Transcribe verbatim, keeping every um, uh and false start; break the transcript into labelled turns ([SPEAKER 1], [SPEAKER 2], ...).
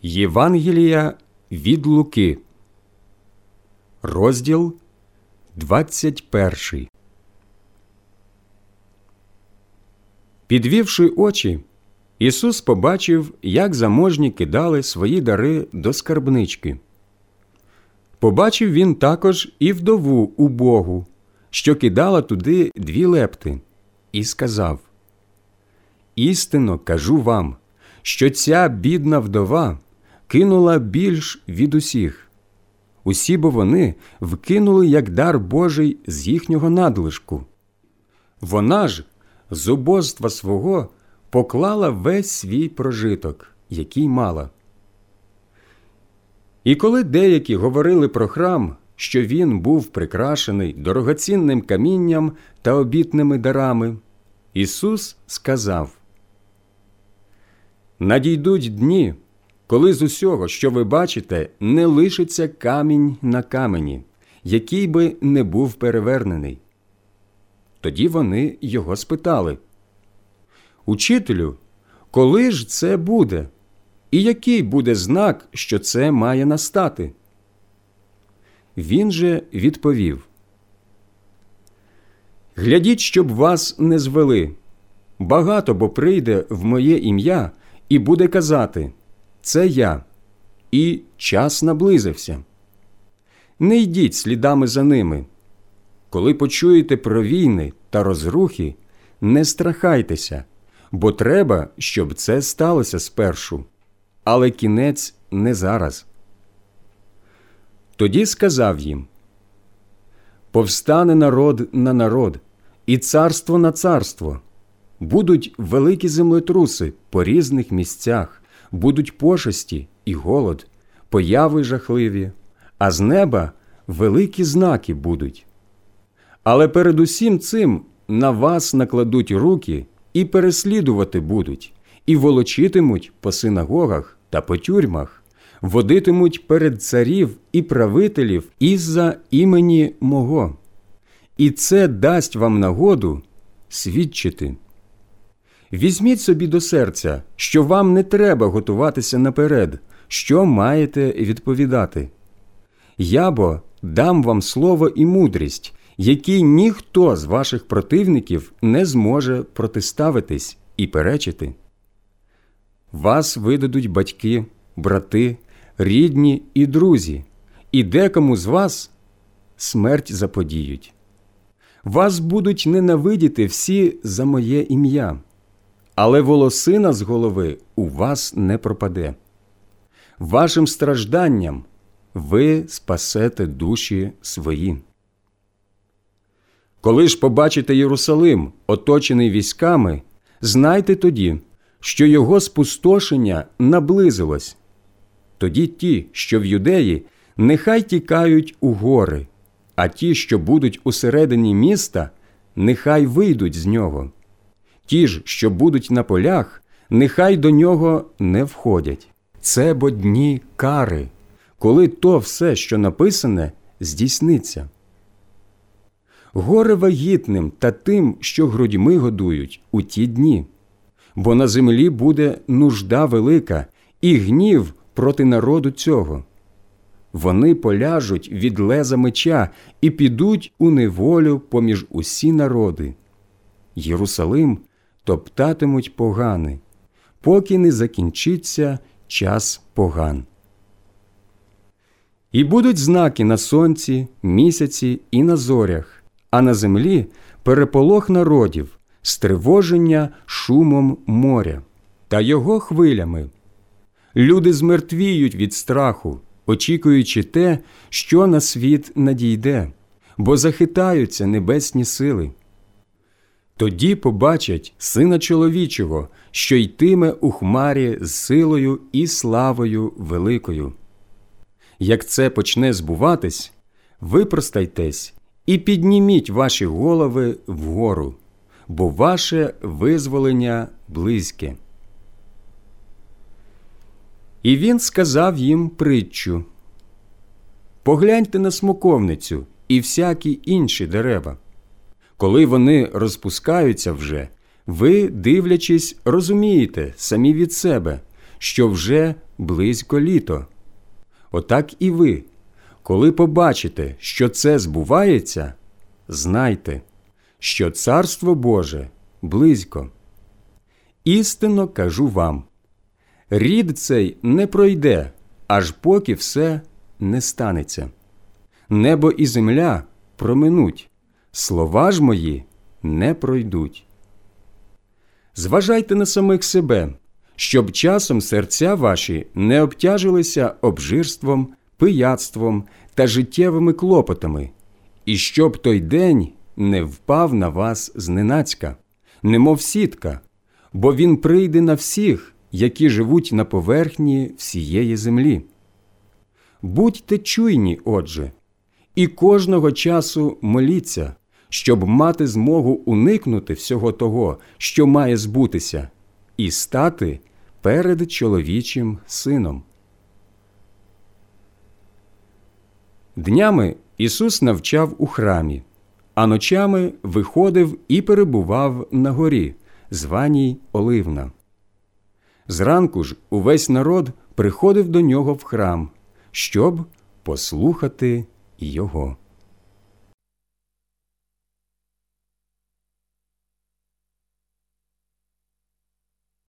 [SPEAKER 1] Євангелія від Луки, розділ двадцять перший. Підвівши очі, Ісус побачив, як заможні кидали свої дари до скарбнички. Побачив він також і вдову убогу, що кидала туди дві лепти, і сказав: «Істинно кажу вам, що ця бідна вдова кинула більш від усіх. Усі бо вони вкинули як дар Божий з їхнього надлишку. Вона ж з убожства свого поклала весь свій прожиток, який мала». І коли деякі говорили про храм, що він був прикрашений дорогоцінним камінням та обітними дарами, Ісус сказав: «Надійдуть дні, коли з усього, що ви бачите, не лишиться камінь на камені, який би не був перевернений». Тоді вони його спитали: «Учителю, коли ж це буде? І який буде знак, що це має настати?» Він же відповів: «Глядіть, щоб вас не звели. Багато бо прийде в моє ім'я і буде казати: це я, і час наблизився. Не йдіть слідами за ними. Коли почуєте про війни та розрухи, не страхайтеся, бо треба, щоб це сталося спершу, але кінець не зараз». Тоді сказав їм: «Повстане народ на народ, і царство на царство. Будуть великі землетруси по різних місцях, будуть пошесті і голод, появи жахливі, а з неба великі знаки будуть. Але перед усім цим на вас накладуть руки і переслідувати будуть, і волочитимуть по синагогах та по тюрмах, водитимуть перед царів і правителів із-за імені мого. І це дасть вам нагоду свідчити. Візьміть собі до серця, що вам не треба готуватися наперед, що маєте відповідати. Я бо дам вам слово і мудрість, якій ніхто з ваших противників не зможе протиставитись і перечити. Вас видадуть батьки, брати, рідні і друзі, і декому з вас смерть заподіють. Вас будуть ненавидіти всі за моє ім'я, але волосина з голови у вас не пропаде. Вашим стражданням ви спасете душі свої. Коли ж побачите Єрусалим, оточений військами, знайте тоді, що його спустошення наблизилось. Тоді ті, що в Юдеї, нехай тікають у гори, а ті, що будуть усередині міста, нехай вийдуть з нього. Ті ж, що будуть на полях, нехай до нього не входять. Це бо дні кари, коли то все, що написане, здійсниться. Горе вагітним та тим, що грудьми годують у ті дні, бо на землі буде нужда велика і гнів проти народу цього. Вони поляжуть від леза меча і підуть у неволю поміж усі народи. Єрусалим топтатимуть погани, поки не закінчиться час поган. І будуть знаки на сонці, місяці і на зорях, а на землі переполох народів, стривоження шумом моря та його хвилями. Люди змертвіють від страху, очікуючи те, що на світ надійде, бо захитаються небесні сили. Тоді побачать Сина Чоловічого, що йтиме у хмарі з силою і славою великою. Як це почне збуватись, випростайтесь і підніміть ваші голови вгору, бо ваше визволення близьке. І він сказав їм притчу: «Погляньте на смоковницю і всякі інші дерева. Коли вони розпускаються вже, ви, дивлячись, розумієте самі від себе, що вже близько літо. Отак і ви, коли побачите, що це збувається, знайте, що Царство Боже близько. Істинно кажу вам, рід цей не пройде, аж поки все не станеться. Небо і земля проминуть, слова ж мої не пройдуть. Зважайте на самих себе, щоб часом серця ваші не обтяжилися обжирством, пияцтвом та життєвими клопотами, і щоб той день не впав на вас зненацька, немов сітка, бо він прийде на всіх, які живуть на поверхні всієї землі. Будьте чуйні, отже, і кожного часу моліться, щоб мати змогу уникнути всього того, що має збутися, і стати перед чоловічим сином. Днями Ісус навчав у храмі, а ночами виходив і перебував на горі, званій Оливна. Зранку ж увесь народ приходив до нього в храм, щоб послухати його.